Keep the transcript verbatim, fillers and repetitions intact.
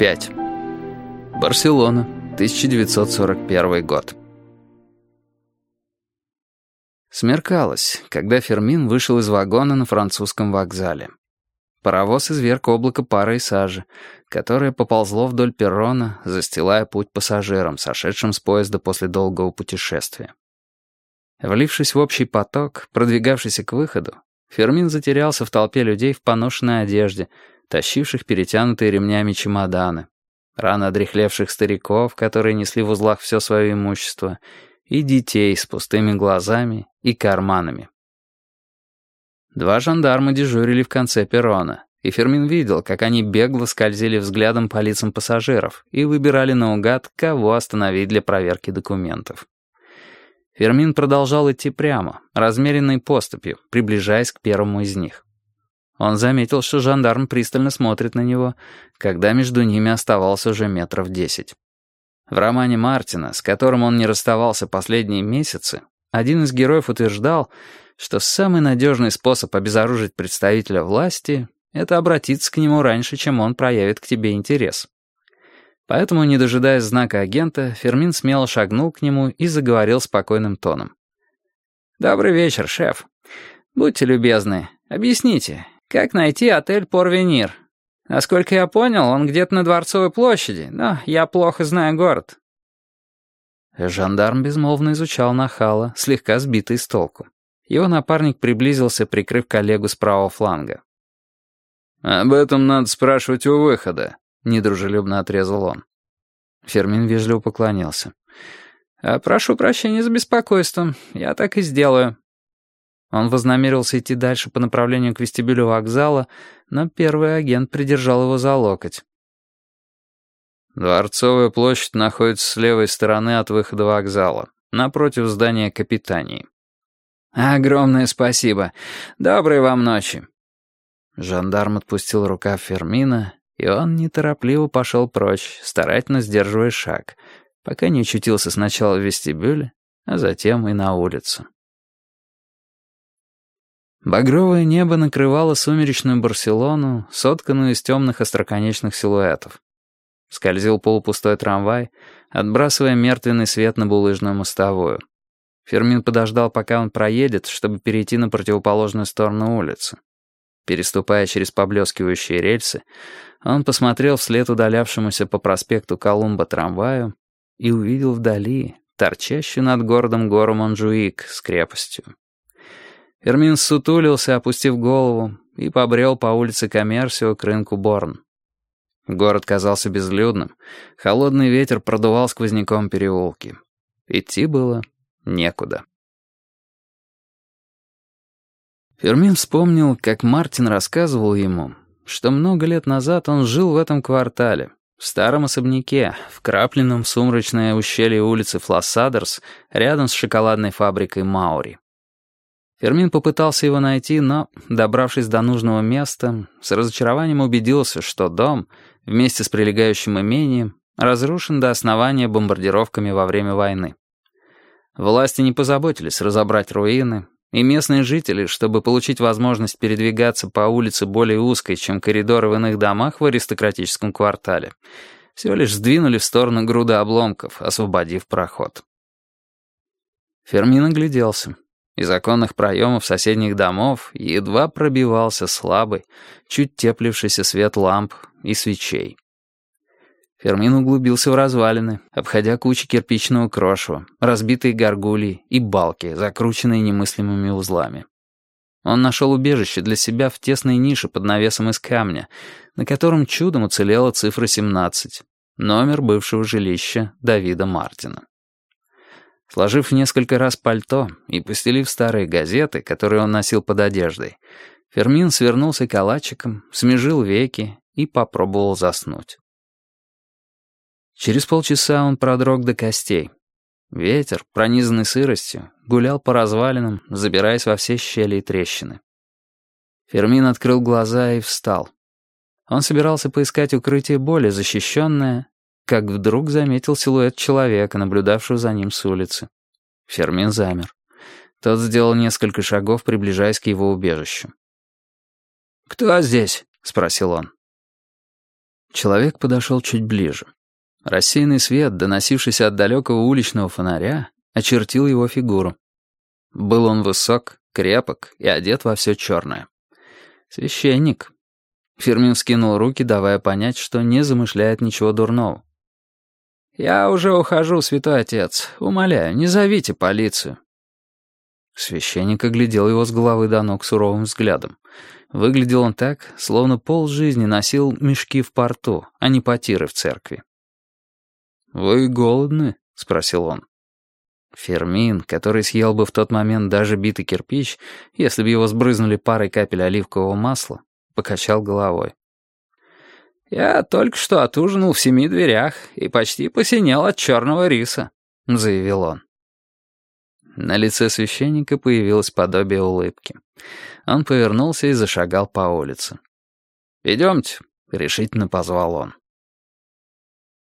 пять. Барселона, тысяча девятьсот сорок первый год. Смеркалось, когда Фермин вышел из вагона на французском вокзале. Паровоз изверг облако пара и сажи, которое поползло вдоль перрона, застилая путь пассажирам, сошедшим с поезда после долгого путешествия. Влившись в общий поток, продвигавшийся к выходу, Фермин затерялся в толпе людей в поношенной одежде, тащивших перетянутые ремнями чемоданы, рано одряхлевших стариков, которые несли в узлах все свое имущество, и детей с пустыми глазами и карманами. Два жандарма дежурили в конце перрона, и Фермин видел, как они бегло скользили взглядом по лицам пассажиров и выбирали наугад, кого остановить для проверки документов. Фермин продолжал идти прямо, размеренной поступью, приближаясь к первому из них. Он заметил, что жандарм пристально смотрит на него, когда между ними оставалось уже метров десять. В романе Мартина, с которым он не расставался последние месяцы, один из героев утверждал, что самый надежный способ обезоружить представителя власти — это обратиться к нему раньше, чем он проявит к тебе интерес. Поэтому, не дожидаясь знака агента, Фермин смело шагнул к нему и заговорил спокойным тоном. «Добрый вечер, шеф. Будьте любезны, объясните, как найти отель «Порвенир»? Насколько я понял, он где-то на Дворцовой площади, но я плохо знаю город». Жандарм безмолвно изучал нахала, слегка сбитый с толку. Его напарник приблизился, прикрыв коллегу с правого фланга. «Об этом надо спрашивать у выхода», — недружелюбно отрезал он. Фермин вежливо поклонился. «Прошу прощения за беспокойство, я так и сделаю». Он вознамерился идти дальше по направлению к вестибюлю вокзала, но первый агент придержал его за локоть. «Дворцовая площадь находится с левой стороны от выхода вокзала, напротив здания капитании». «Огромное спасибо. Доброй вам ночи». Жандарм отпустил рукав Фермина, и он неторопливо пошел прочь, старательно сдерживая шаг, пока не очутился сначала в вестибюле, а затем и на улицу. Багровое небо накрывало сумеречную Барселону, сотканную из темных остроконечных силуэтов. Скользил полупустой трамвай, отбрасывая мертвенный свет на булыжную мостовую. Фермин подождал, пока он проедет, чтобы перейти на противоположную сторону улицы. Переступая через поблескивающие рельсы, он посмотрел вслед удалявшемуся по проспекту Колумба трамваю и увидел вдали торчащую над городом гору Монжуик с крепостью. Фермин ссутулился, опустив голову, и побрел по улице Коммерсио к рынку Борн. Город казался безлюдным, холодный ветер продувал сквозняком переулки. Идти было некуда. Фермин вспомнил, как Мартин рассказывал ему, что много лет назад он жил в этом квартале, в старом особняке, вкрапленном в сумрачное ущелье улицы Флассадерс, рядом с шоколадной фабрикой Маури. Фермин попытался его найти, но, добравшись до нужного места, с разочарованием убедился, что дом, вместе с прилегающим имением, разрушен до основания бомбардировками во время войны. Власти не позаботились разобрать руины, и местные жители, чтобы получить возможность передвигаться по улице более узкой, чем коридоры в иных домах в аристократическом квартале, всего лишь сдвинули в сторону груды обломков, освободив проход. Фермин огляделся. Из оконных проемов соседних домов едва пробивался слабый, чуть теплившийся свет ламп и свечей. Фермин углубился в развалины, обходя кучи кирпичного крошева, разбитые горгульи и балки, закрученные немыслимыми узлами. Он нашел убежище для себя в тесной нише под навесом из камня, на котором чудом уцелела цифра семнадцать, номер бывшего жилища Давида Мартина. Сложив несколько раз пальто и постелив старые газеты, которые он носил под одеждой, Фермин свернулся калачиком, смежил веки и попробовал заснуть. Через полчаса он продрог до костей. Ветер, пронизанный сыростью, гулял по развалинам, забираясь во все щели и трещины. Фермин открыл глаза и встал. Он собирался поискать укрытие более защищенное, как вдруг заметил силуэт человека, наблюдавшего за ним с улицы. Фермин замер. Тот сделал несколько шагов, приближаясь к его убежищу. «Кто здесь?» — спросил он. Человек подошел чуть ближе. Рассеянный свет, доносившийся от далекого уличного фонаря, очертил его фигуру. Был он высок, крепок и одет во все черное. Священник. Фермин вскинул руки, давая понять, что не замышляет ничего дурного. «Я уже ухожу, святой отец. Умоляю, не зовите полицию». Священник оглядел его с головы до ног суровым взглядом. Выглядел он так, словно полжизни носил мешки в порту, а не потиры в церкви. «Вы голодны?» — спросил он. Фермин, который съел бы в тот момент даже битый кирпич, если бы его сбрызнули парой капель оливкового масла, покачал головой. «Я только что отужинал в семи дверях и почти посинел от черного риса», — заявил он. На лице священника появилось подобие улыбки. Он повернулся и зашагал по улице. «Идемте», — решительно позвал он.